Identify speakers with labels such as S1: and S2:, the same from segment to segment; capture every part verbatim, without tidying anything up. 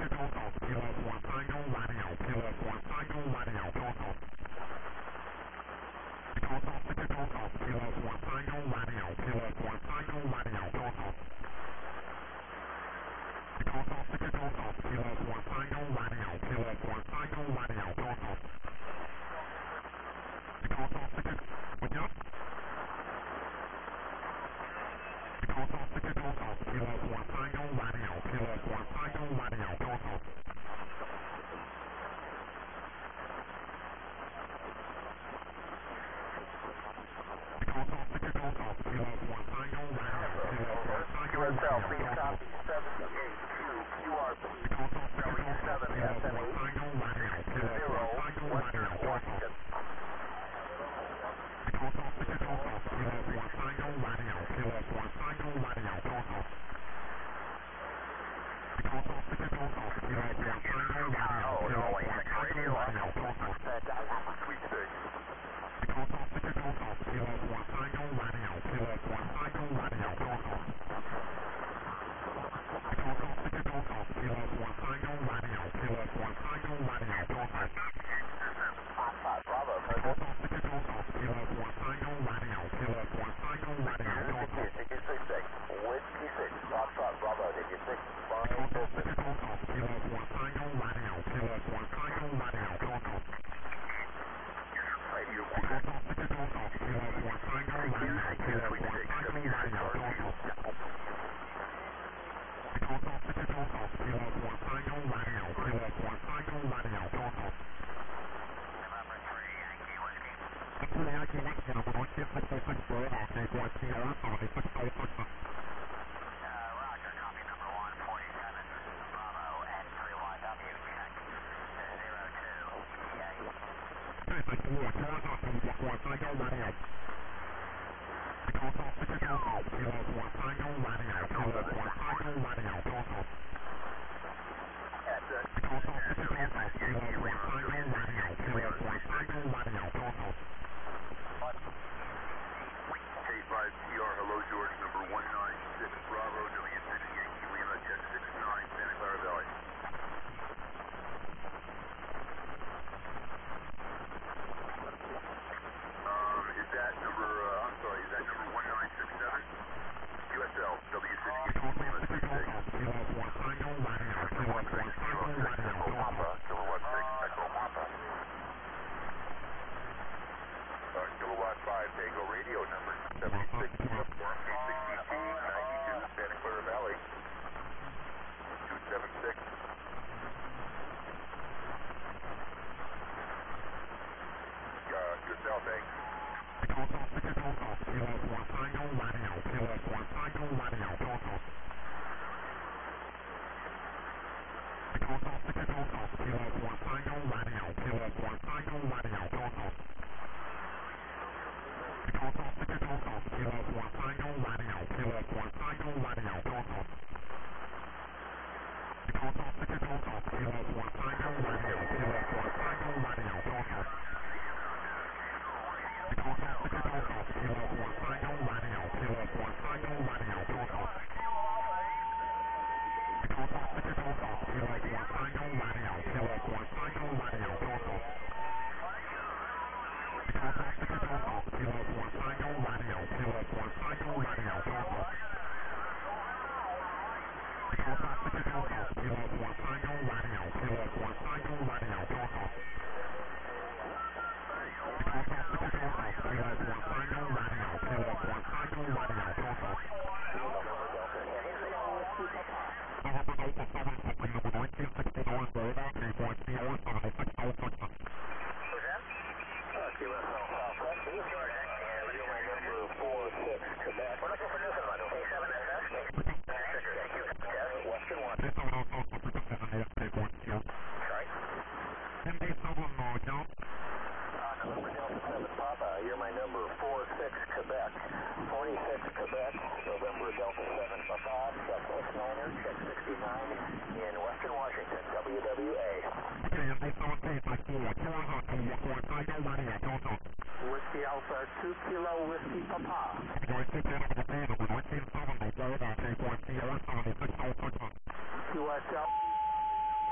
S1: Q S L.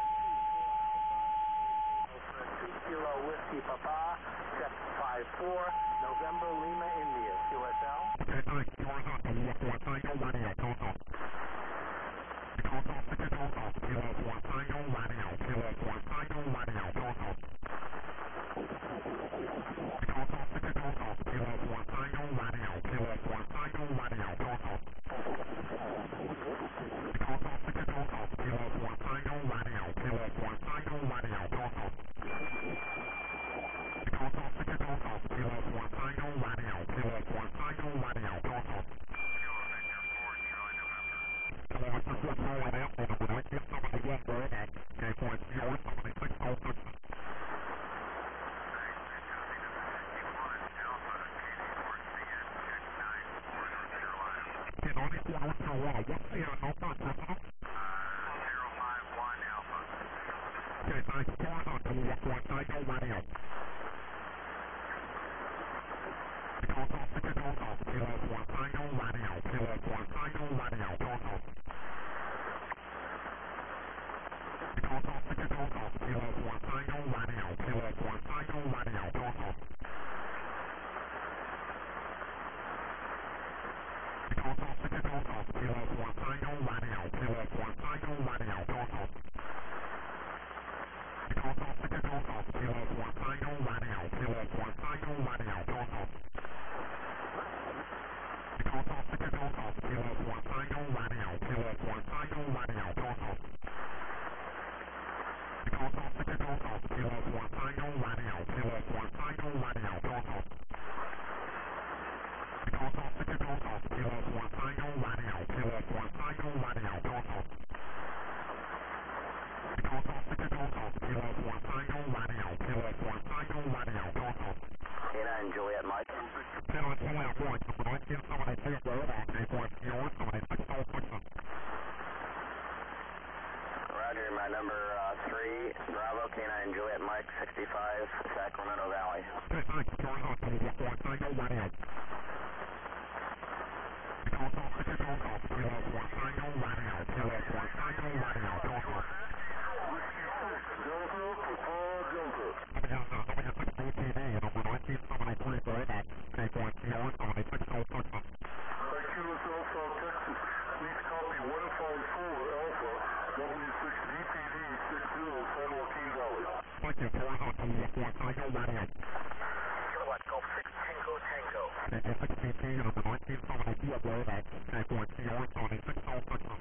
S1: Kilo Whiskey Papa, check five four, November Lima, India, Q S L.
S2: Okay, thanks. Horizontal, one four Tango, radio, total. Total, ticket total, Kilo four Tango, radio, Kilo four Tango, radio, total. Total, ticket total, Kilo four Tango, radio, Kilo four Tango, radio, total. Total, ticket total, Kilo four Tango, radio, Kilo four Tango, radio, total. Total, ticket total, Kilo four Tango, radio, Kilo four Tango, radio, total. Kilo Victor four forward Alpha, number nineteen seventy-one, Burbank, K four Sierra seventy-six, Call Texas. K ninety-four, North Carolina, what's the uh, number, Terminal?
S3: zero five one Alpha.
S2: Okay, thanks. Horizontal, one four Tango, radio. Total, ticket total, Kilo four Tango, radio, Kilo four Tango, radio, total. Total, ticket total, Kilo four Tango, radio, Kilo four Tango, radio, total. Total, ticket total, Kilo four Tango, radio, Kilo four Tango, radio, total. Total, ticket total, Kilo four Tango, radio, Kilo four Tango, radio, total. Total, ticket total, Kilo four Tango, radio, Kilo four Tango, radio, total. Total, ticket total, Kilo four Tango, radio, Kilo four Tango, radio, total. Total, ticket total, Kilo four Tango, radio, Kilo four Tango, radio, total. Total, ticket total, Kilo four Tango, radio, Kilo four Tango, radio, total.
S1: K nine Juliet Mike.
S2: ten on Juliet one, number nineteen seventy-two, Burbank, K four Sierra seventy-six, Call Texas.
S1: Roger, my number uh, three, Bravo, K nine Juliet Mike, sixty-five, Sacramento Valley.
S2: Okay, thanks. Horizontal, one four Tango, radio. Total, ticket total, Kilo four Tango, radio, Kilo four Tango, radio, total. Let me have, uh, let me have six D T D, number nineteen seventy-three, Burbank, K four Sierra seventy-six, Call Texas.
S4: Q S L South Texas, please copy one five four Alpha, W six D T D six zero, San Joaquin Valley.
S2: Thank you. Horizontal, one four Tango, radio.
S3: Kilowatt Golf six Tango Tango.
S2: K four six D T, number nineteen seventy-four, Burbank, K four Sierra seventy-six, Call Texas.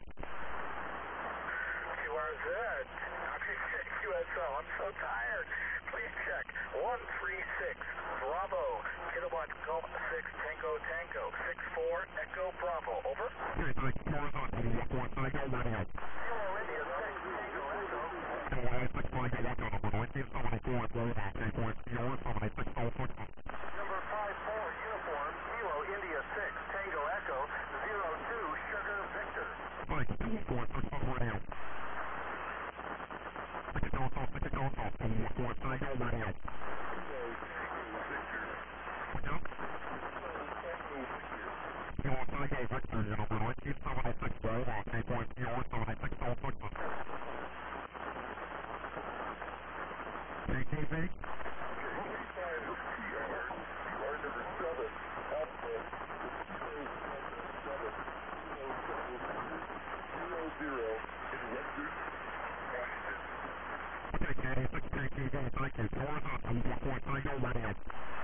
S3: Q R Z, Q S L, I'm so tired. Please check one three six, Bravo, Kilowatt Golf six Tango Tango, six four Echo Bravo, over.
S2: Okay, thanks. Horizontal, one four Tango, radio.
S3: Kilo India six Tango Echo.
S2: Kilo six Tango, Echo, number nineteen seventy-four, Burbank, K four Sierra seventy-six, Call Texas.
S1: Number five four Uniform, Kilo India six, Tango Echo, zero two Sugar Victor.
S2: Thanks. two four Texas, radio. Ticket total, ticket total, one four Tango, radio. What's up? Kilo Tango Victor, number nineteen seventy-six, Burbank, K four Sierra seventy-six, Call Texas. K T V? Okay, K six K T V, thank you. Horizontal, one four Tango, radio.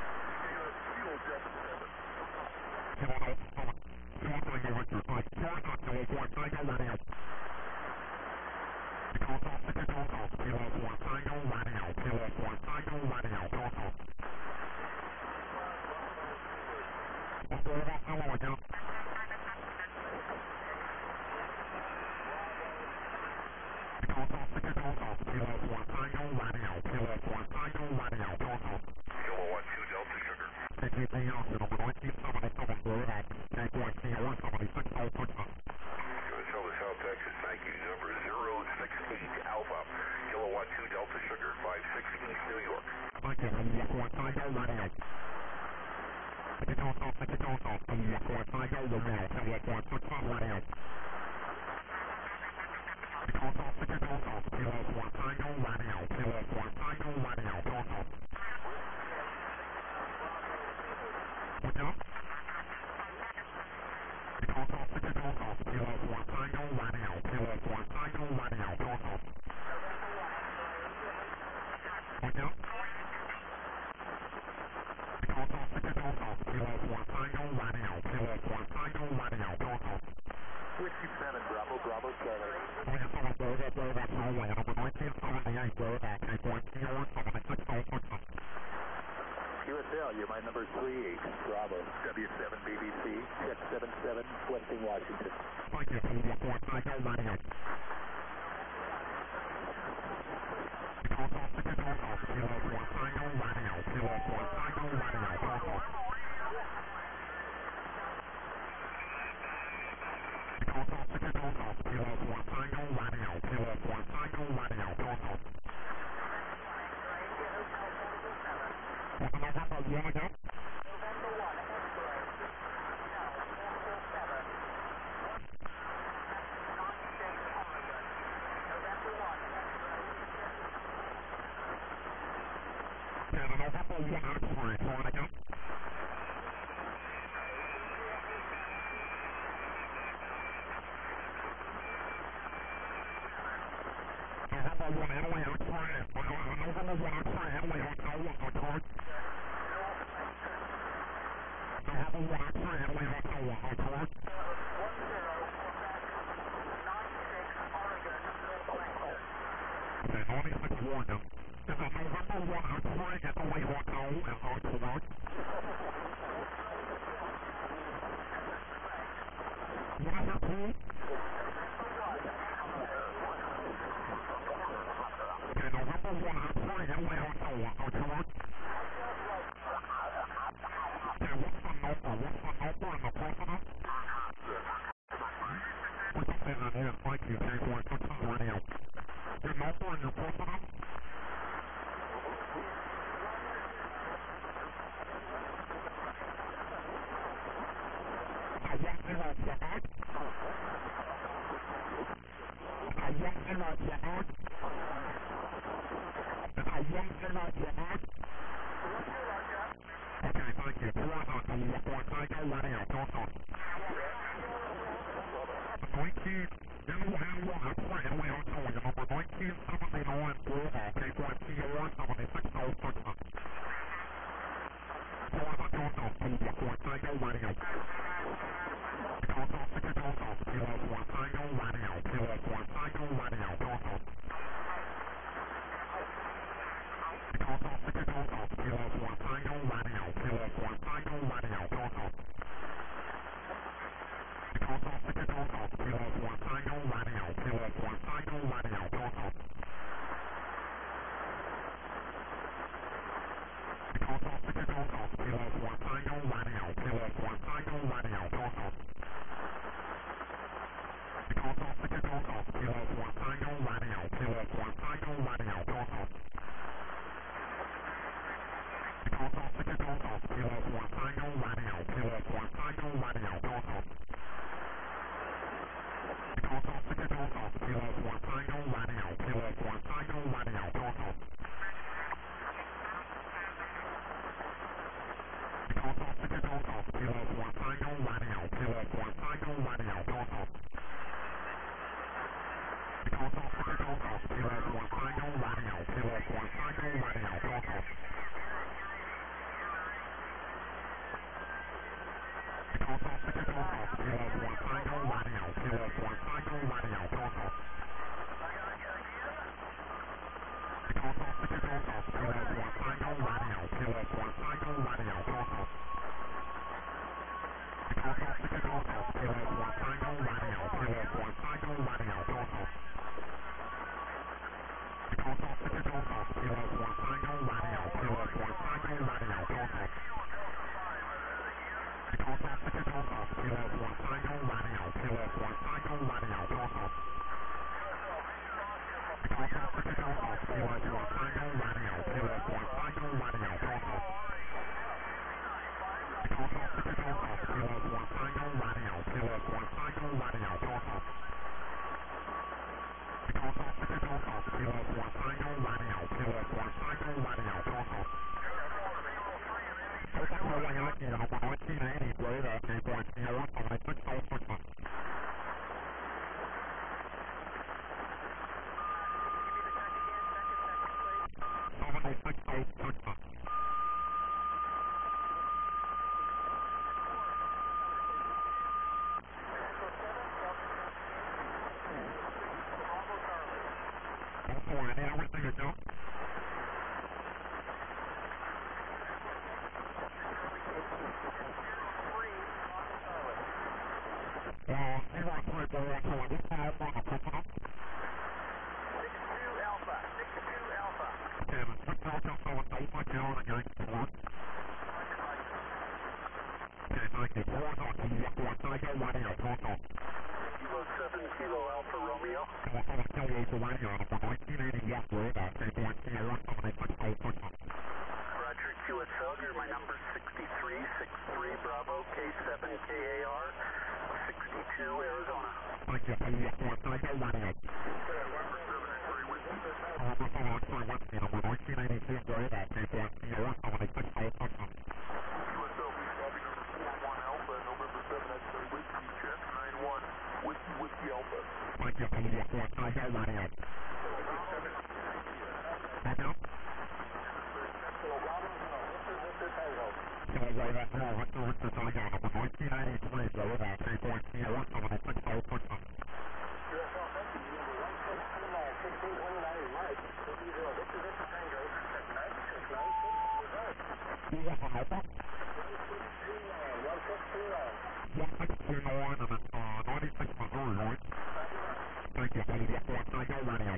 S2: Kilo Golf seven, Kilo Tango Victor, thanks. Horizontal, one four Tango, radio. Total, ticket total, Kilo four Tango, radio, Kilo four Tango, radio, total. One four one, hello again. Total, ticket total, Kilo four Tango, radio, Kilo four Tango, radio, total.
S3: Kilowatt two Delta Sugar.
S2: K T V Alpha, number nineteen seventy-seven, Burbank, K four Sierra seventy-six, Call Texas.
S3: Q S L to South Texas, thank you. Number zero six eight Alpha, Kilowatt two Delta Sugar, five six East New York.
S2: Thank you. one four Tango, radio. Ticket total, ticket total, one four Tango, radio, Kilo four Texas, radio. Total, ticket total, Kilo four Tango, radio, Kilo four Tango, radio, total. Bravo, Bravo, hallway, number nineteen seventy-eight, Bravo, take one Kilo seventy-six oh six.
S3: Q S L, you're my number three eight, Bravo, W seven B B C, check seven seven, Western Washington.
S2: Thank you, Kilo four Tango Radio. Contact to contact, Kilo four Tango Radio, Kilo four Tango Radio, contact. Contact to contact, Kilo four Tango Radio, Kilo four Tango Radio, contact. What's the November one again?
S1: November one, X-ray. No, four four seven. ninety-eight Oregon. November one, X-ray.
S2: Yeah, the November one X-ray, try it again. November one Italy X-ray, November one X-ray, Italy Hotel, what's the code? November one X-ray, Italy Hotel, what's the code?
S1: one zero, ninety-six Oregon, Northwest.
S2: Okay, ninety-six Oregon. Is it November one X-ray, Italy Hotel, is that correct? What is your code? Okay, November one X-ray, Italy Hotel, is that correct? Okay, what's the number? What's the number in the precedent? We can say that is, thank you, K four six's radio. Your number and your precedent? A one zero Quebec? A one zero Quebec? It's a one zero Quebec? Okay, thank you. Toronto, Kilo four Tango Radio, contact. nineteen, Yellow Handle X-ray, Italy Hotel, your number nineteen seventy-nine, Bravo, K four T R seventy-six oh six. Toronto, contact, Kilo four Tango Radio. Contact to contact, Kilo four Tango Radio, Kilo four Tango Radio, contact. Contact to contact, Kilo four Tango Radio, Kilo four Tango Radio, contact. Contact to contact, Kilo four Tango Radio, Kilo four Tango Radio, contact. Contact to contact, Kilo four Tango Radio, Kilo four Tango Radio, contact. Contact to contact, Kilo four Tango Radio, Kilo four Tango Radio, contact. Contact to contact, Kilo four Tango Radio, Kilo four Tango Radio, contact. Contact to contact, Kilo four Tango Radio, Kilo four Tango Radio, contact. Contact to contact, Kilo four Tango Radio, Kilo four Tango Radio, contact. Contact to contact, Kilo four Tango Radio, Kilo four Tango Radio, contact. Contact to contact, Kilo four Tango Radio, Kilo four Tango Radio, contact. Contact to contact, Kilo four Tango Radio, Kilo four Tango Radio, contact. Contact to contact, Kilo four Tango Radio, Kilo four Tango Radio, contact. Contact to contact, Kilo four Tango Radio, Kilo four Tango Radio, contact. Contact to contact, Kilo four Tango Radio, Kilo four Tango Radio, contact. Contact to contact, Kilo four Tango Radio, Kilo four Tango Radio, contact. Contact to contact, Kilo four Tango Radio, Kilo four Tango Radio, contact. Contact to contact, Kilo four Tango Radio, Kilo four Tango Radio, contact. Hotel Hawaii Yankee, number nineteen eighty, Bravo, K four T R seventy-six oh six. seventy-six oh six.
S1: Bravo,
S2: sorry, I need everything to go. Uh, zero three, Bravo, sorry, what's the number on the personal?
S3: six two Alpha, six two Alpha.
S2: Okay, the six Delta seven Delta, get on again, forward. Okay, thank you. Forward on, can you look for a Tango radio, Tango?
S4: Kilo seven, Kilo Alpha Romeo.
S2: Kilo seven, Kilo Alpha radio, number nineteen eighty-one road, uh, three point zero one seven eight six Golf Picture.
S4: Roger, Q S Felger, my number sixty-three sixty-three Bravo, K seven K A R, sixty-two Arizona.
S2: Thank you, can you look for a Tango radio? Uh, Bravo X-ray Whiskey, number nineteen eighty-two road, uh, three point zero one seven eight six Golf Picture.
S4: Whiskey Alpha.
S2: Thank you, can you look for a Tango radio? Tango? Kilo Bravo, Kilo Victor, Victor Tango, number nineteen eighty-three road, uh, three point zero one seven eight six Golf Picture. You want the number? one six two nine, and it's, uh, ninety-six Missouri, right? Thank you, can you look for a Tango radio?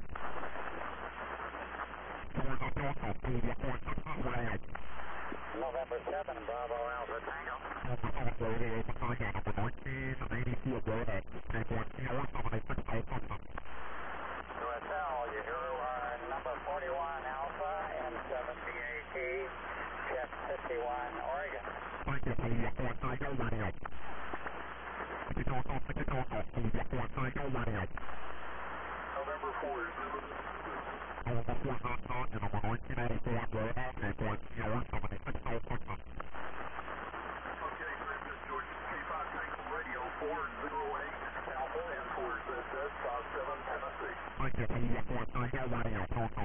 S2: Towards the Delta, can you look for a Texas radio?
S3: November seven, Bravo Alpha Tango.
S2: Alpha seven Bravo, Alpha Tango, number nineteen eighty-two road, uh, three point zero one seven eight six Golf Picture.
S3: U S L, you hear uh, number forty-one Alpha and seven B A T, Jet fifty-one, Oregon.
S2: Thank you, can you look for a Tango radio? Sticky Delta, Sticky Delta, can you look for a Tango radio?
S4: November four.
S2: Alpha four nine nine, and number nineteen eighty-four road, uh, three point zero one seven eight six Golf Picture.
S4: Okay, Francis George, K five Tango Radio, four zero eight Alpha and four Z Z five seven Tennessee.
S2: Thank you, can you look for a Tango radio, Tonto?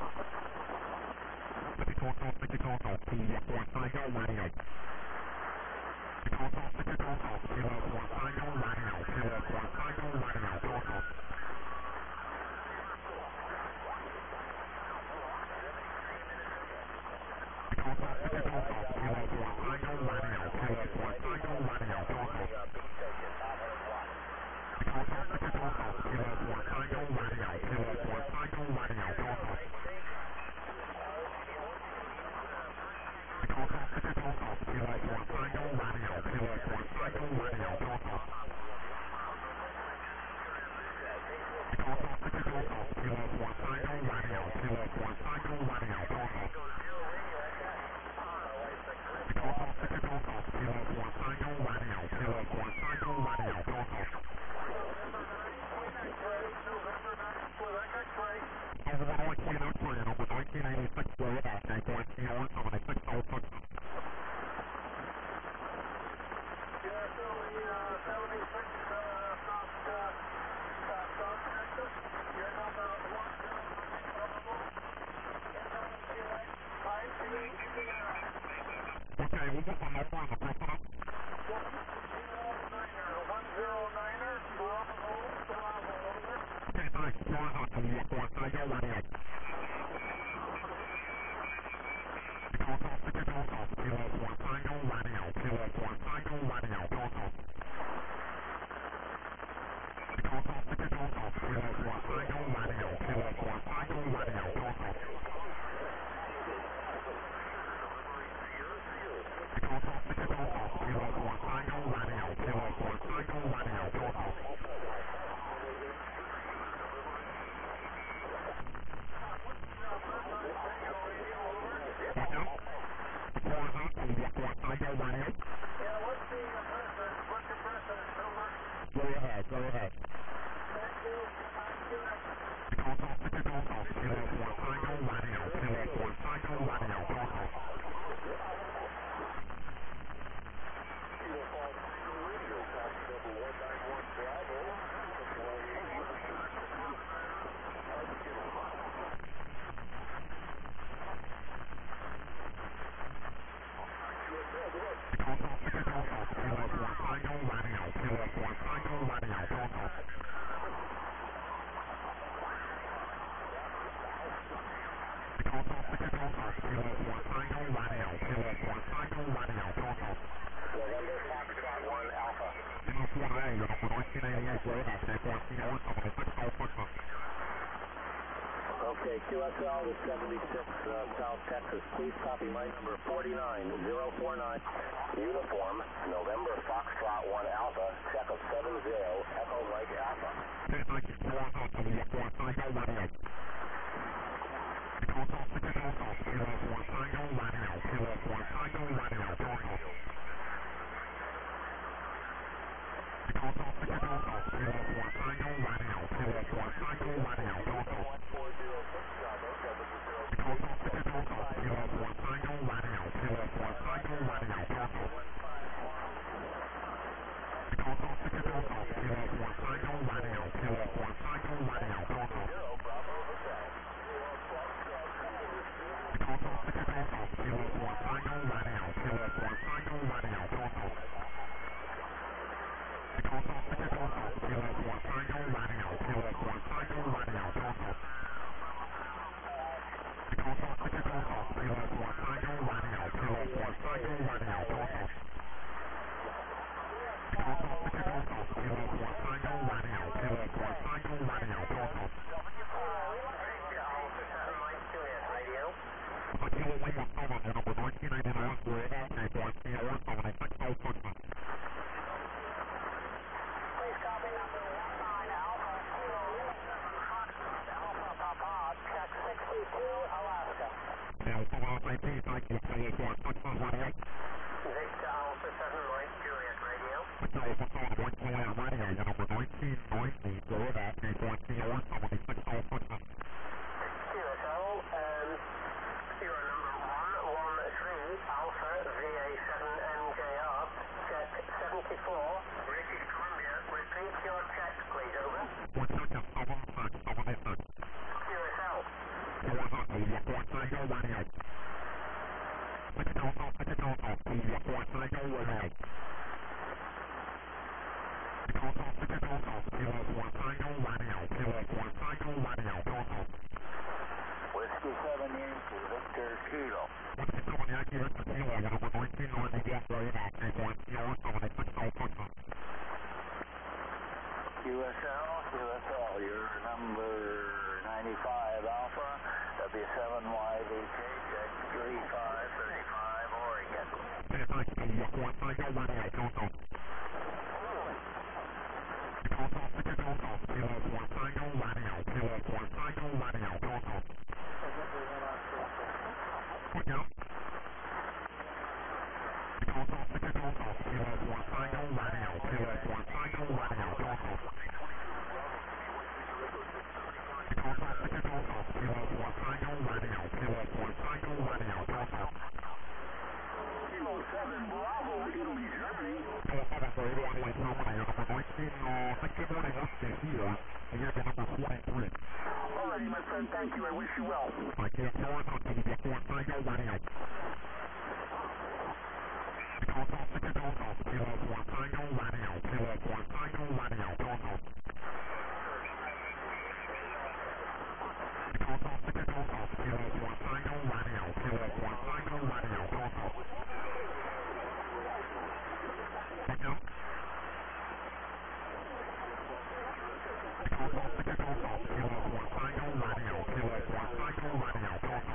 S2: Sticky Tonto, Sticky Tonto, can you look for a Tango radio? Tonto, Sticky Tonto, can you look for a Tango radio? Can you look for a Tango radio, Tonto? Tonto, Sticky Tonto, can you look for a Tango radio? Can you look for a Tango radio, Tonto? Tonto, Sticky Tonto, can you look for a Tango radio? Can you look for a Tango radio, Tonto? Tonto, Sticky Tonto, can you look for a Tango radio? Can you look for a Tango radio, Tonto? Tonto, Sticky Tonto, can you look for a Tango radio? Can you look for a Tango radio, Tonto? Tonto, Sticky Tonto, can you look for a Tango radio? Can you look for a Tango radio, Tonto? Over one nineteen X-ray, number nineteen eighty-six road, uh, three point zero one seven eight six Golf Picture. Okay, we got the number on the personal. Okay, thanks. Flying hot, can you look for a Tango radio? Tonto, Sticky Tonto, can you look for a Tango radio? Can you look for a Tango radio, Tonto? Tonto, Sticky Tonto, can you look for a Tango radio? Can you look for a Tango radio, Tonto? Tonto, Sticky Tonto, can you look for a Tango radio? Can you look for a Tango radio, Tonto? Tango? Flying hot, can you look for a Tango radio?
S3: Yeah, what's the precedent? What's the precedent number?
S2: Go ahead, go ahead.
S3: Thank you.
S2: Tonto, Sticky Tonto, can you look for a Tango radio? Can you look for a Tango radio, Tonto? Tonto, Sticky Tonto, can you look for a Tango radio? Can you look for a Tango radio, Tonto? Kilo four Tango Radio, Toronto.
S3: November Foxtrot one Alpha.
S2: Kilo four A, your number nineteen eighty-eight, go ahead, K fourteen oh seven, six oh six.
S3: Okay, Q S L to seventy-six uh, South Texas. Please copy my number forty-nine oh forty-nine. Uniform, November Foxtrot one Alpha, check of seven zero, Echo Mike Alpha.
S2: Okay, thank you. Toronto, Kilo four Tango Radio. Toronto, Kilo four Tango Radio, Kilo four Tango Radio, Toronto. Toronto, Kilo four Tango Radio, Kilo four Tango Radio, Toronto.
S3: Thank you, I wish you well.
S2: I can't tell us what to do before I go running out. Toronto, Toronto, Kilo four Tango Radio, Kilo four Tango Radio, Toronto. Toronto, Toronto, Kilo four Tango Radio, Kilo four Tango Radio, Toronto. Look out. Toronto, Toronto, Kilo four Tango Radio, Kilo four Tango Radio, Toronto.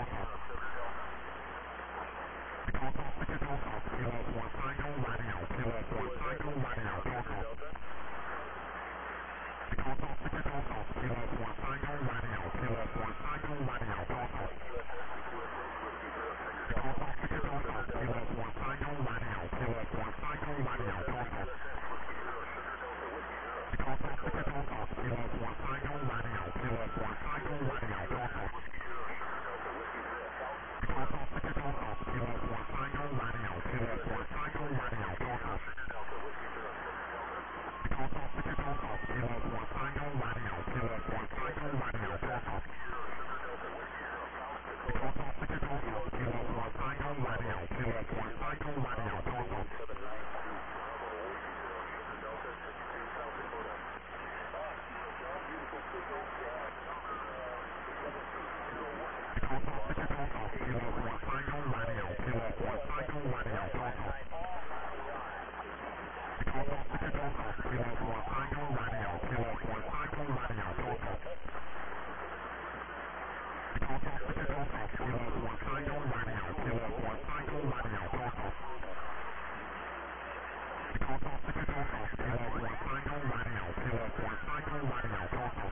S2: Kilo four Tango Radio, Kilo radio, Total. Total six Total, Kilo four Tango radio, Kilo four Tango radio, Total. Total six Total, Kilo four Tango radio, Kilo four Tango radio, Total. Total six Total, Kilo four Tango radio, Kilo four Tango radio, Total.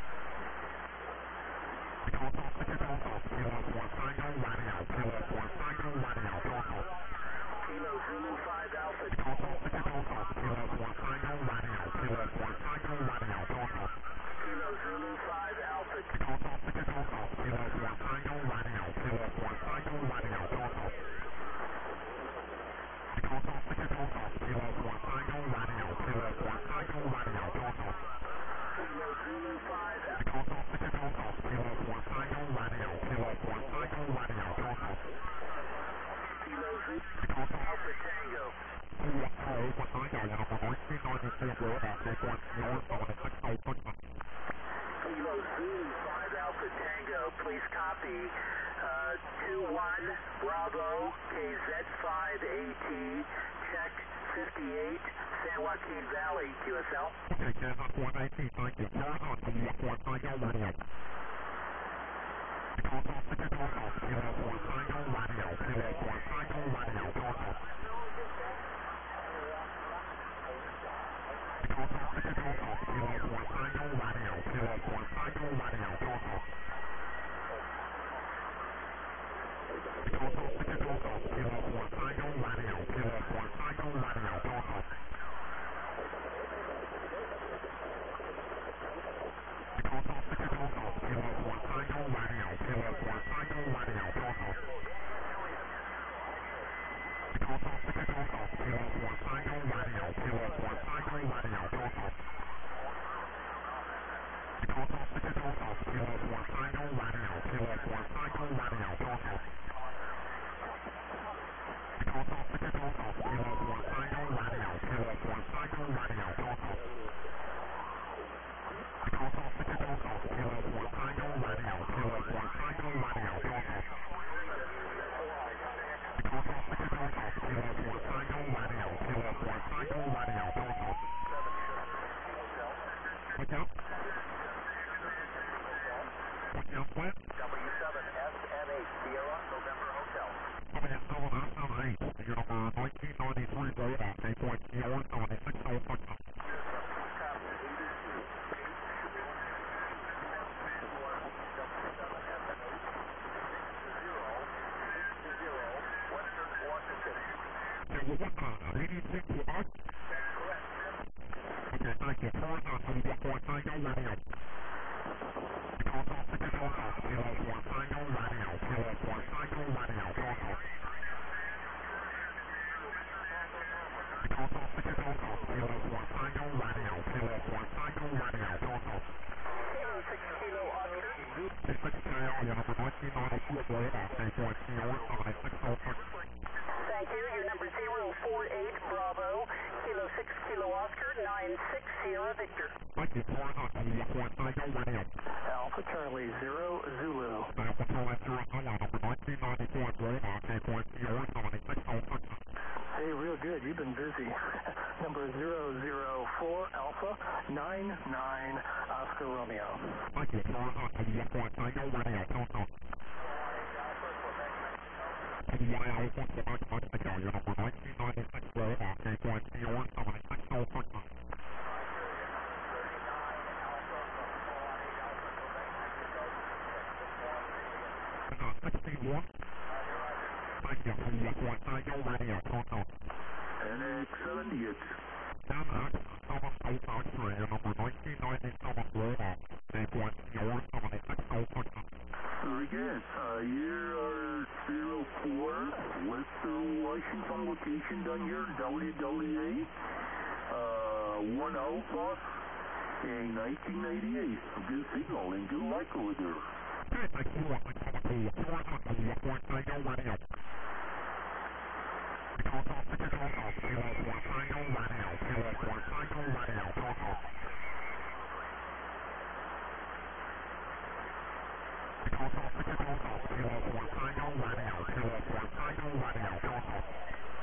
S2: Total six Total, Kilo four Tango radio, Kilo four Tango radio, Total.
S3: Kilo Zulu five Alpha.
S2: Total six Total, Kilo four Tango radio, Kilo four Tango radio, Total.
S3: Kilo Zulu five Alpha.
S2: Total six Total, Kilo four Tango radio, Kilo four Tango radio, Total. Total six Total, Kilo four Tango radio, Kilo four Tango radio, Total.
S3: Kilo Zulu five Alpha.
S2: Total six Total, Kilo four Tango radio, Kilo four Tango radio, Total.
S3: Kilo Zulu
S2: Total
S3: Alpha Tango.
S2: Kilo four Tango, number nineteen ninety-two, go back, take one, north on the six oh six.
S3: Kilo Zulu five Alpha Tango, please copy. Uh, two one Bravo K Z five A T, check fifty-eight, San Joaquin Valley, Q S L.
S2: Okay, K Z four eighteen, thank you. Cars on Kilo four Tango radio. Total six Total, Kilo four Tango radio, Kilo four Tango radio, Total. Total six Total, Kilo four Tango radio, Kilo four Tango radio, Total. Total six Total, Kilo four Tango radio, Kilo four Tango radio, Total. Total six Total, Kilo four Tango radio, Kilo four Tango radio, Total. Total six Total, Kilo four Tango radio, Kilo four Tango radio, Total. Total six Total, Kilo four Tango radio, Kilo four Tango radio, Total. Total six Total, Kilo four Tango radio, Kilo four Tango radio, Total. Total six Total, Kilo four Tango radio, Kilo four Tango radio, Total. Total six Total, Kilo four Tango radio, Kilo four Tango radio, Total. Look out. Look out, Flint.
S3: W seven S N eight, Sierra, November Hotel.
S2: Coming in seven S M eight, your number nineteen ninety-three, go back, eight point zero, seventy-six oh six. eighty-six to us? Okay, thank you. Cars on Kilo four Tango radio. Total six Total, Kilo four Tango radio, Kilo four Tango radio, Total. Total six Total, Kilo four Tango radio, Kilo four Tango radio, Total.
S3: six Kilo Oscar.
S2: six Kilo, your number nineteen ninety-two, go back, eight point zero, seventy-six oh six.
S3: Thank you. Your number zero four eight Bravo, Kilo six Kilo Oscar, nine six Sierra Victor.
S2: Thank you. Cars on Kilo four Tango radio.
S3: Alpha Charlie zero Zulu.
S2: Alpha Charlie zero Zulu, number nineteen ninety-four, go back, eight point zero, seventy-six oh six.
S3: Hey, real good. You've been busy. Number zero zero four Alpha nine nine Oscar Romeo.
S2: Thank you. Cars on Kilo four Tango radio, Total. Kilo Alpha Quebec Mexico, your number nineteen ninety-six, go back, eight point zero, seventy-six oh six. sixty-one. Thank you. Kilo four Tango radio, Total.
S4: N X seventy-eight.
S2: N X seven eight three, your number nineteen ninety-seven, go back, eight point zero, seventy-six oh six.
S4: Very good. Uh, you're zero four, Western Washington location down here, W W A, uh, one Alpha, in nineteen ninety-eight. Good signal and good luck over there.
S2: Okay, thank you. Thank you. Cars on Kilo four Tango radio. Total six Total, Kilo four Tango radio, Kilo four Tango radio, Total. Total six Total, Kilo four Tango radio, Kilo four Tango radio, Total.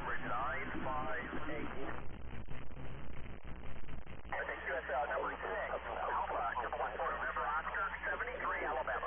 S3: number nine five eight. I think U S L number six, Alpha, triple one four November Oscar, seventy-three, Alabama.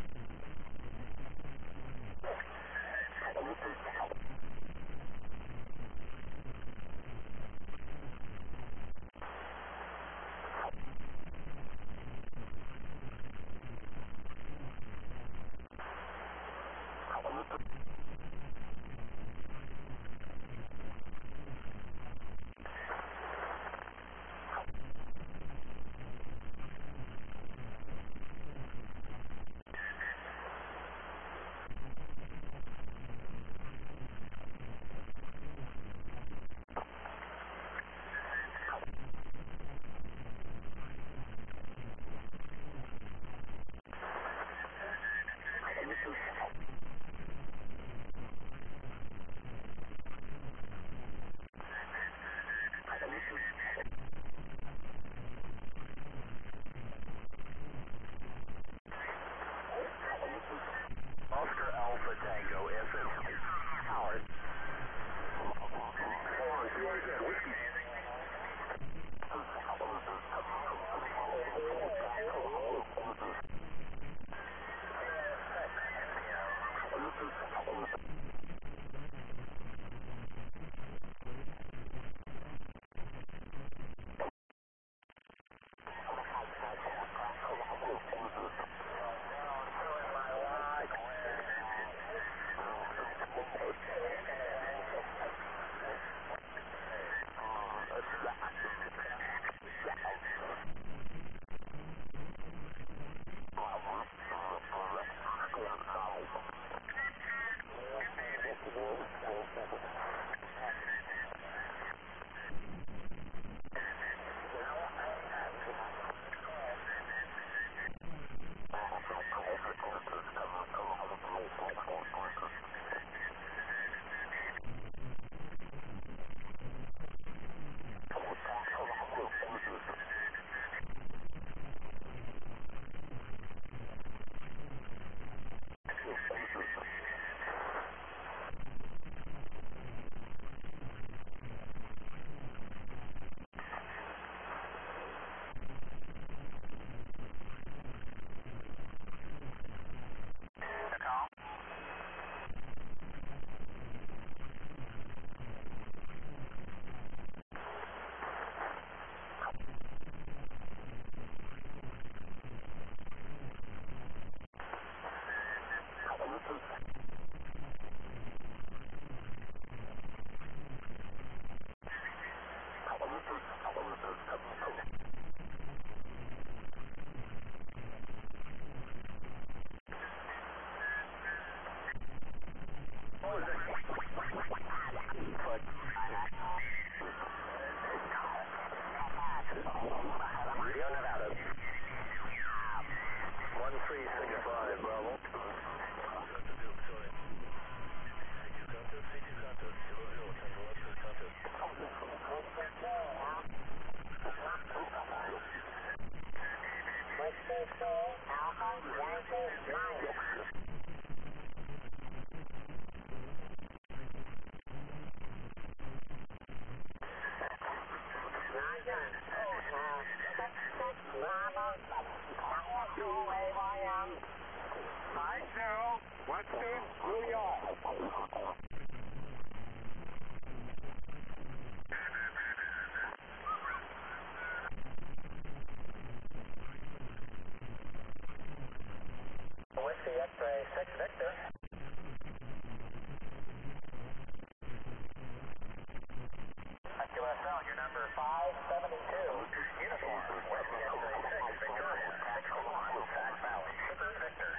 S3: Oscar Alpha Tango, S M Howard. Hold on, see what I said. Whiskey. Whiskey X-ray six Victor. At U S L, your number five seventy-two, uniform, Whiskey X-ray six Victoria, sixty-one, Sac Valley, Sugar Victor.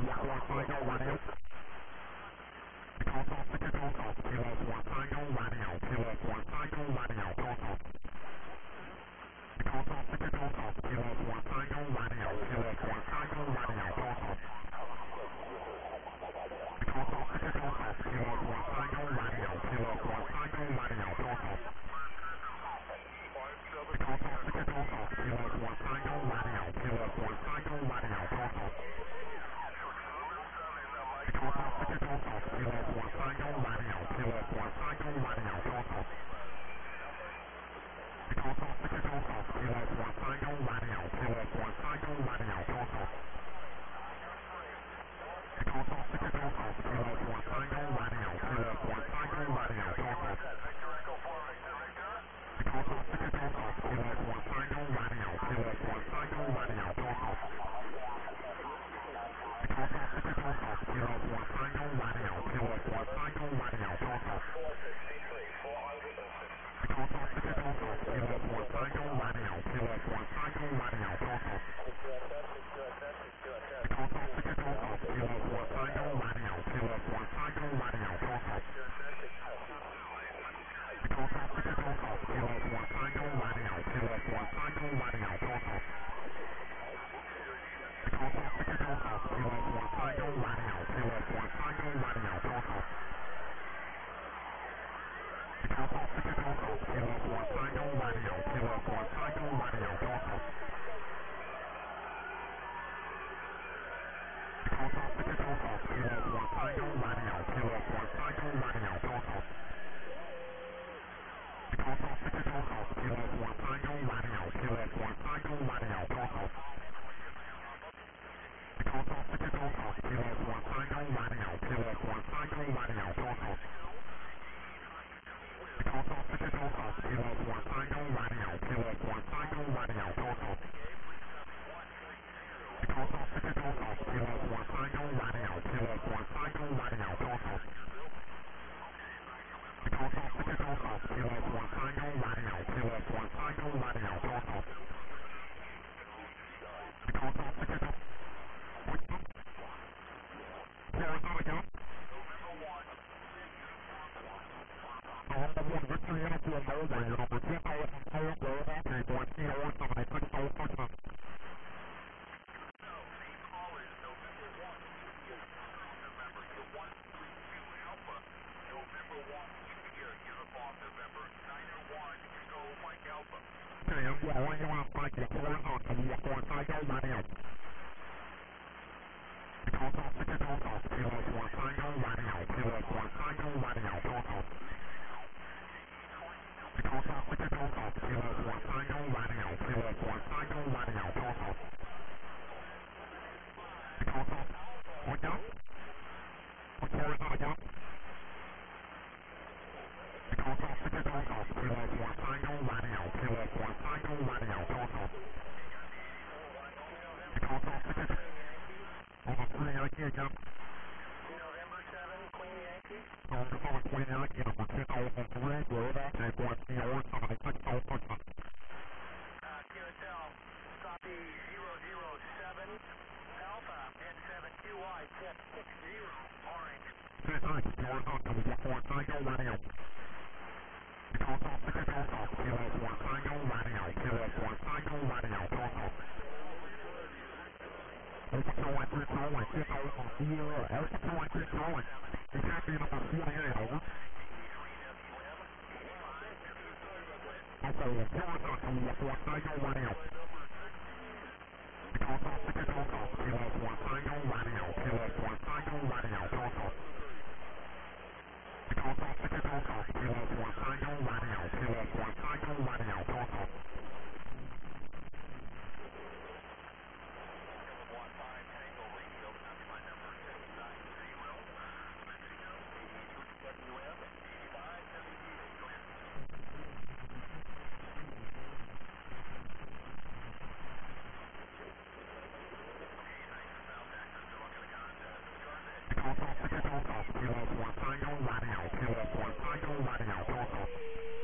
S2: Kilo one Tango Radio, Kilo one Tango Radio,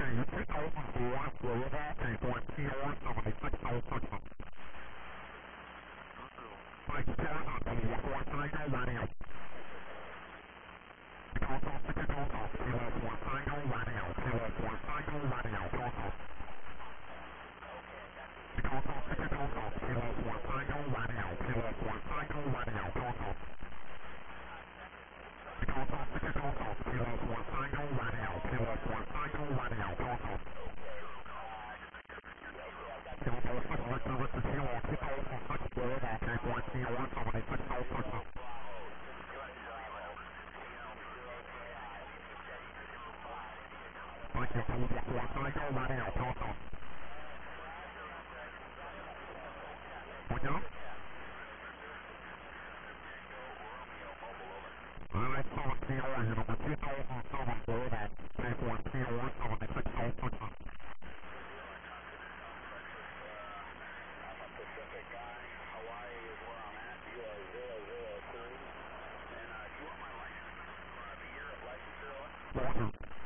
S2: you two thousand four, Florida, K point T R seventy-six oh six. Thank you, Tarzan, Kilo four Tango, radio. Total six Total, Kilo four Tango, radio. Kilo four Tango, radio, Total. Total six Total, Kilo four Tango, radio. Kilo four Tango, radio, Total. Total six Total, Kilo four Tango, radio. Kilo four Tango, radio, Total. Kilo four six Victor, this is Kilo two thousand six, Florida, K point T R seventy-six oh six. Thank you, Kilo four Tango, radio, Total. We go? Alright, seven T R, you number two thousand seven, Florida, K point T R seventy-six oh six. Walter.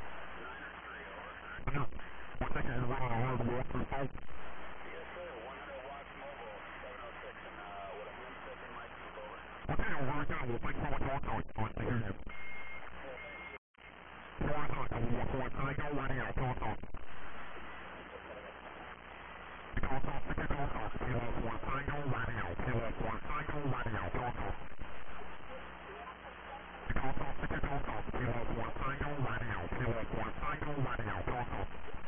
S2: Yeah. We're thinking you're running a hard walk through salt.
S3: Yes, sir. one hundred watts mobile, seven oh six, and uh, with a wind setting might be over.
S2: Okay, well, very good. Well, thanks so much for calling. Nice to hear you. Tarzan, Kilo four Tango, radio, Tarzan. Tarzan, six Tarzan, Kilo four Tango, radio. Kilo four Tango, radio, Tarzan. Tarzan, six Tarzan, Kilo four Tango, radio. Kilo four Tango, radio, Tarzan.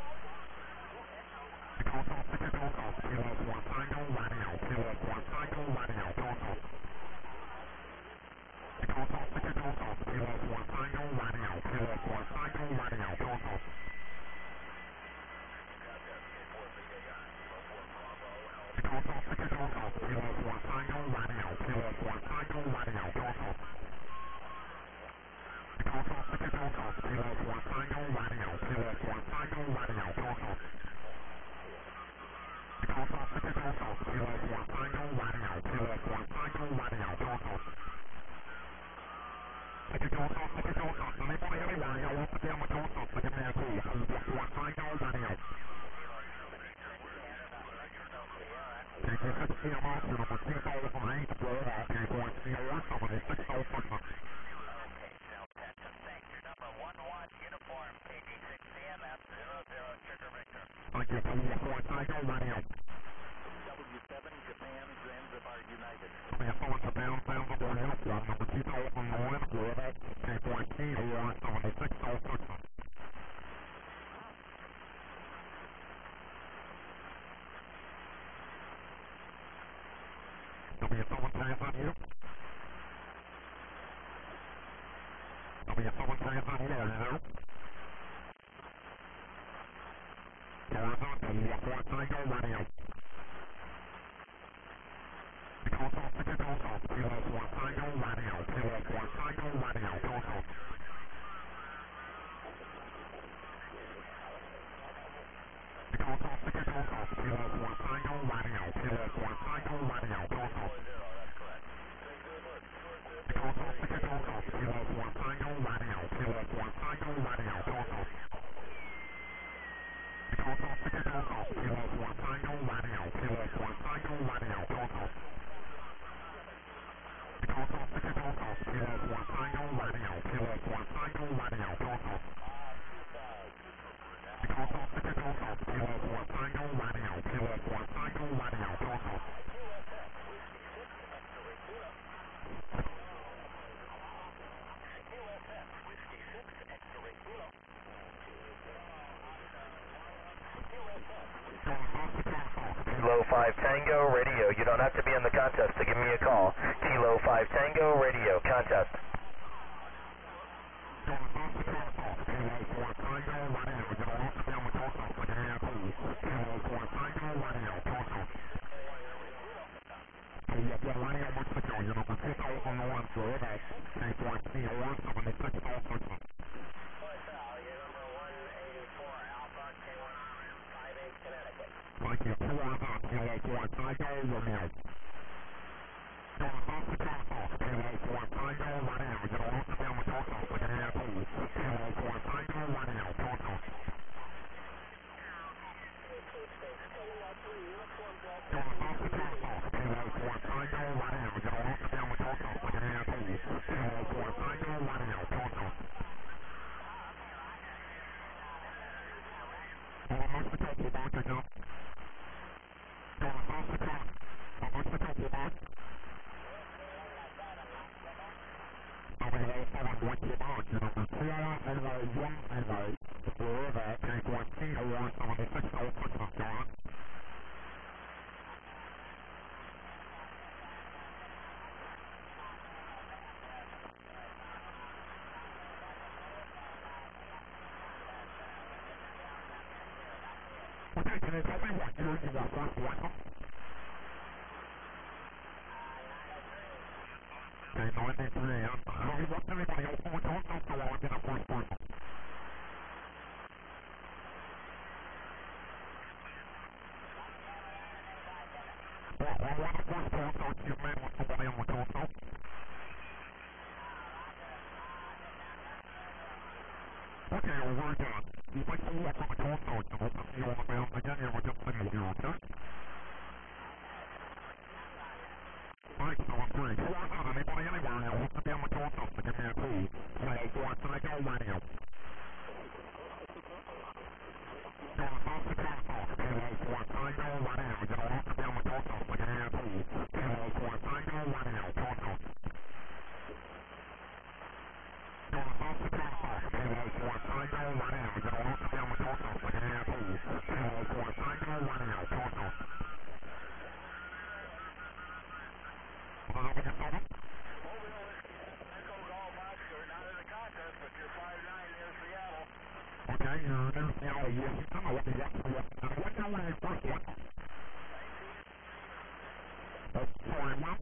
S2: Tarzan, six Tarzan, Kilo four Tango, radio. Kilo four Tango, radio, Tarzan. Tarzan, six Tarzan, Kilo four Tango, radio. Kilo four Tango, radio, Tarzan. Tarzan, six Tarzan, Kilo four Tango, radio. Kilo four Tango, radio, Tarzan. Tarzan, six Tarzan, Kilo four Tango, radio. Kilo four Tango, radio, Tarzan. Tarzan, six Tarzan, Kilo four Tango, radio. Kilo four Tango, radio, Tarzan. If you don't talk, if you don't talk, anybody anywhere, you'll have to down with don't talk, so give me a call. Kilo four Tango, radio. K T six T M S, your number two thousand eight, Florida, K point T R seventy-six oh six. Thank you, Kilo four Tango, radio.
S3: W seven, Japan, Zanzibar United.
S2: Come here, someone Japan, Zanzibar Uniform, number two thousand nine, Florida, K point T R seventy-six oh six. W seven Tanzania. W seven Tanzania, are you there? Tarzan, Kilo four Tango, radio. Tarzan, six Tarzan, Kilo four Tango, radio. Kilo four Tango, radio, Tarzan. Tarzan, six Tarzan, Kilo four Tango, radio. Kilo four Tango, radio, Tarzan. Tarzan, six Tarzan, Kilo four Tango, radio. Kilo four Tango, radio, Tarzan. Tarzan, six Tarzan, Kilo four Tango, radio. Kilo four Tango, radio, Tarzan. Tarzan, six Tarzan, Kilo four Tango, radio. Kilo four Tango, radio, Tarzan. Tarzan, six Tarzan, Kilo four Tango, radio. Kilo four Tango, radio, Tarzan.
S3: Kilo five Tango Radio. You don't have to be in the contest to give me a call. Kilo five Tango Radio. Contest.
S2: Thank you. Kilo four Tango, Romeo. Uh, Mexico, Quebec again. Go to Mexico. Uh, Mexico, Quebec. W O seven, one Quebec, number Sierra, Echo one Echo. Forever, take one Kilo one seventy-six, oh Texas, go on. Okay, can you tell me what year you were first licensed? Okay, ninety-three, and have you worked anybody else on the concept, or have you been a first person? Well, well, one of the first concepts you've made with somebody on the concept? Okay, well, very good. You'd like to walk on the concept and hope to see you on the mountain again, you have a good signal here, okay? Alright, so I'm three. Who was that? Anybody anywhere now wants to be on the concept to give me a call? three oh four Psycho Radio. Go to South Dakota, two oh four Psycho Radio. You don't have to be on the concept to give me a call. two oh four Psycho Radio, concept. Go to South Dakota, two oh four Psycho Radio. You don't have to be on the concept to give me a call. two oh four Psycho Radio, concept. Was that over your phone? Okay, you're in Seattle, Washington. I want to watch the Washington. What year were you first one? Oh, forty-one?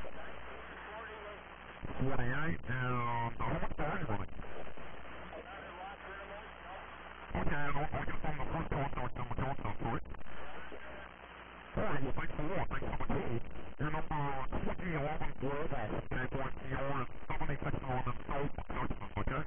S2: forty-eight, and how much are you running? Okay, and I guess I'm the first contact on the contact, right? Alright, well, thanks a lot. Thanks for the call. Your number twenty eleven Global, take one C R and seventy-six eleven South Texas, okay?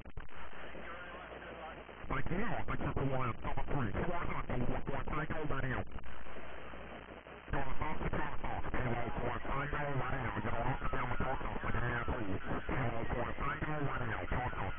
S2: Thank you. Thanks for calling seven three. Who was that? two oh four Psycho Radio. Go to South Dakota, two oh four Psycho Radio. You don't have to be on the contact to give me a call. two oh four Psycho Radio, contact.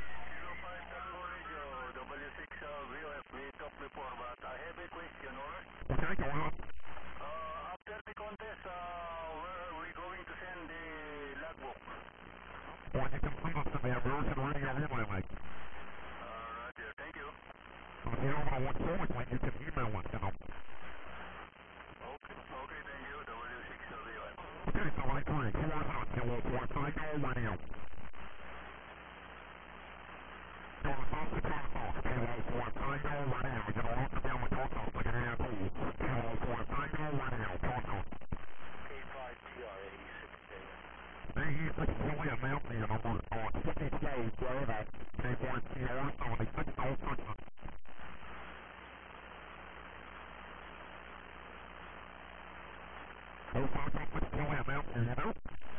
S3: W six V O F, we talked before, but I have a question, alright?
S2: Okay, go on.
S3: Uh, after the contest, uh, where are we going to send the logbook?
S2: Well, you can send it to me. I'm American Radio Relay, mate.
S3: Uh, Roger, thank you.
S2: So if you don't know what forward link, you can email it to them.
S3: Okay, okay, thank you, W six V O F.
S2: Okay, so I agree. Who was that? two oh four Psycho Radio. Go to South Dakota, two oh four Psycho Radio. You don't have to be on the contact to give me a call. two oh four Psycho Radio, contact.
S3: K five T R eighty-six J.
S2: eighty-six Julian Mountain, number uh, twenty twelve Florida, take one C R seventy-six, South Texas. Oh, five six Julian Mountain, you know?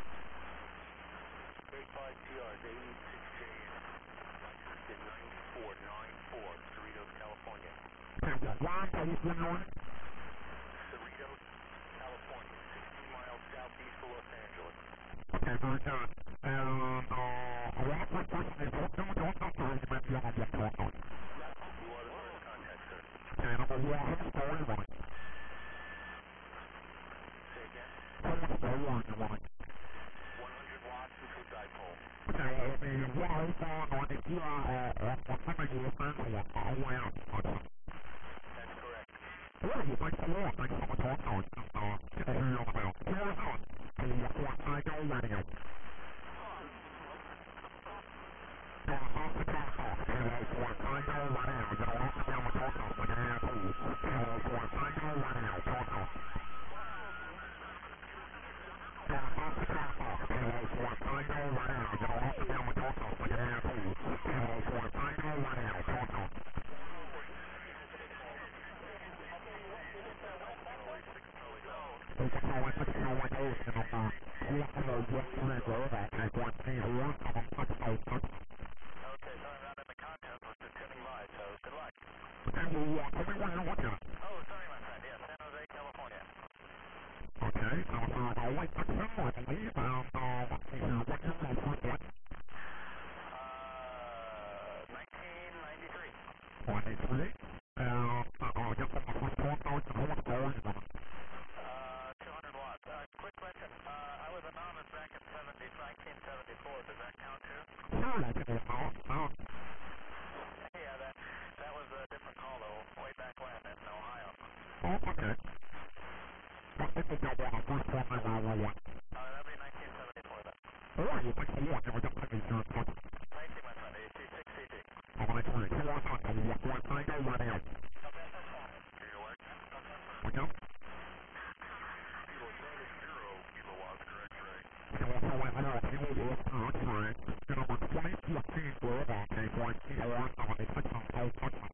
S3: K five T R eighty-six J. Licensed in ninety-four ninety-four, Cerritos, California.
S2: Okay, well, why are you doing on it?
S3: Cerritos, California, sixty miles southeast of Los Angeles.
S2: Okay, very good. And, uh, I want to first person they talked to me, don't talk to her, you might be on one contact.
S3: You are the first contact, sir.
S2: Okay, number one, how much power you running?
S3: Say again?
S2: How much power are you running?
S3: one hundred watts into a dipole.
S2: Okay, well, it'll be one oh four ninety-two, uh, on one hundred Los Angeles, all the way out, Texas.
S3: That's correct.
S2: Alright, well, thanks a lot. Thanks for the contact. Just, uh, good to hear you on the mail. Who was that? two oh four Psycho Radio. Go to South Dakota, two oh four Psycho Radio. You don't have to be on the contact to give me a call. two oh four Psycho Radio, contact. Go to South Dakota, two oh four Psycho Radio. You don't have to be on the contact to give me a call. two oh four Psycho Radio, contact. Open call six oh one oh, the number twenty West Red Road, take one C R seven six South Texas.
S3: Okay, sorry, I'm not in the contest, but just sitting by, so good luck.
S2: Okay, well, uh, tell me where you're looking at.
S3: Oh, sorry, my friend. Yeah, San Jose, California.
S2: Okay, so it's uh, a white Texan, I believe, and, uh, let's see here, what year was the first one?
S3: Uh, nineteen ninety-three.
S2: twenty-three. And, uh, get from the first contact and how much power you running?
S3: Uh, two hundred watts. Uh, quick question. Uh, I was a novice back in seventy, nineteen seventy-four. Does that count too?
S2: Sure, I can work out. Uh,
S3: Yeah, that that was a different call though, way back when in Ohio.
S2: oh, okay. What people got one the first one they were rolling?
S3: Uh, that'd be nineteen seventy-four then.
S2: Alright, well, thanks for one. You got to me here in touch.
S3: nineteen, my friend. A T six C D.
S2: I'm gonna tell you, two hours on, I'm one point nine, go right out.
S3: Do you like that?
S2: We go?
S3: Kilo seven zero kilowatts for X-ray.
S2: We can also let her off. You will look through X-ray. Your number twenty fourteen Glove on K point E O R seventy-six on Cold Texas.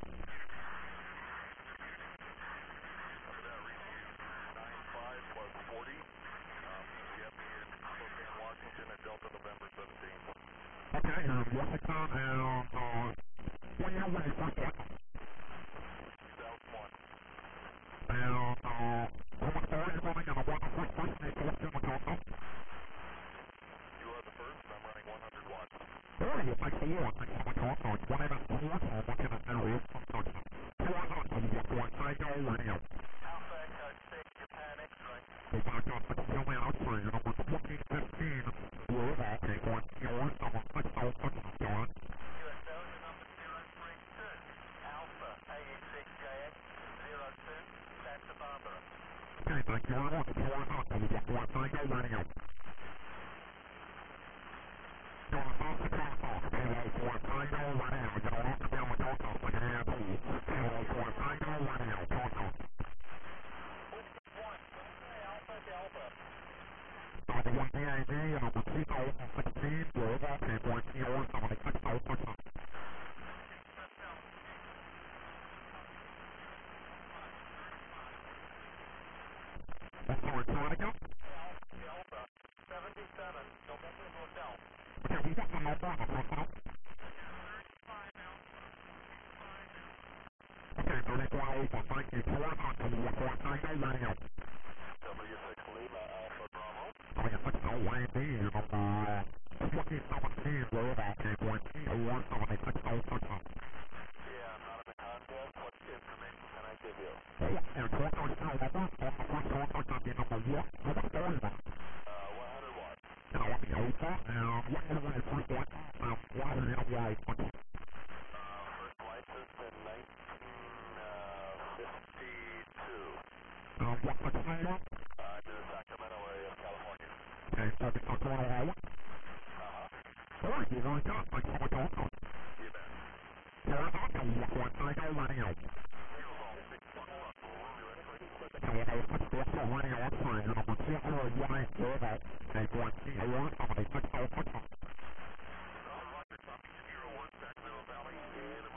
S3: After that, received nine five plus forty. Um, get me in Spokane, Washington at Delta November seventeenth.
S2: Okay, you're in Washington, and, uh, when you're ready for that,
S3: South one.
S2: and, uh, how much power are you running, and I want the first person you talk to in the console?
S3: You are the first, and I'm running one hundred watts.
S2: Alright, well, thanks for one. Thanks for the console. It's one eight four, so I'm looking at now, Houston, Texas. Two hours on, I'm one point nine, go radio.
S3: Alpha Echo six, Japan X-ray.
S2: We'll back up, but tell me out for your number twenty fifteen Glove on K point E O R seventy-six on Texas. Go on.
S3: U S Belgium number zero three two. Alpha A E six J X zero two, Santa Barbara.
S2: Okay, thank you very much. Two hours on, I'm one point nine, go radio. Go on, stop the console. two oh four nine, go radio. Get on up and down the console, like an asshole. two oh four nine, go radio. Console.
S3: Alpha Delta.
S2: Number one D A D, and number two thousand sixteen Glove on K point E O R seventy-six on Texas. I'm sorry, try it again?
S3: Delta seventy-seven, November Hotel.
S2: Okay, well, what's the number on the front now? Okay, thirty-four Alpha, thank you. Two hours on, I'm one point nine, go radio.
S3: W six Lima Alpha Bravo.
S2: I mean, it's no way to be your number, uh, twenty seventeen Glove on K point E O R seventy-six on Texas.
S3: Yeah, I'm not in the contest. What information can I give you?
S2: Oh, and contact still number, on the first contact, that'd be number one. How much power you running?
S3: Uh, one hundred watts.
S2: And I want the Alpha, and what year was your first license, and why did you have why?
S3: Uh, first license in nineteen fifty-two.
S2: Um, what section are you on?
S3: Uh, to the Sacramento area of California.
S2: Okay, so it's Sacramento Highway.
S3: Uh-huh.
S2: Alright, you're very good. Thanks for the contact.
S3: You bet.
S2: Horizontal, one point nine, go radio. So we'll have six four radio operator, number two zero one eight Glove on K point E O R seventy-six on Texas.